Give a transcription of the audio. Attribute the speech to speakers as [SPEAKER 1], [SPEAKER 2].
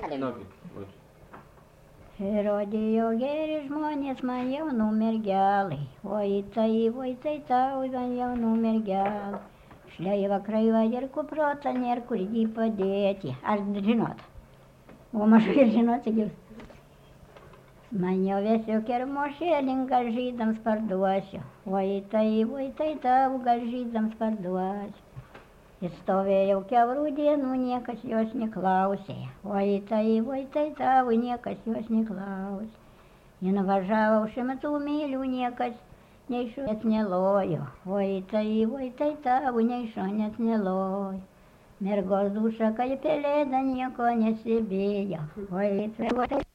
[SPEAKER 1] Nu, okay.
[SPEAKER 2] Rodėjo geri žmonės man jaunų mergelai, oi tai tau man jaunų mergelai. Šleiva kraiva ir kuprota, nėr kur jį padėti. Ar žinot? O mažai žinot, taigi. Man jau vėsiu kermošėlin, gal žydams parduosiu. Oi tai tau, gal žydams parduosiu. Jis stovėjau kiaurų dienų, niekas jos neklausė. Oi tai tau, niekas jos neklausė. Jin važiavau 100 mylių, niekas nei šonės nelojo. Oi tai tau, nei šonės nelojo. Mergos duša kaip pelėda, nieko nesibijo. Oi tai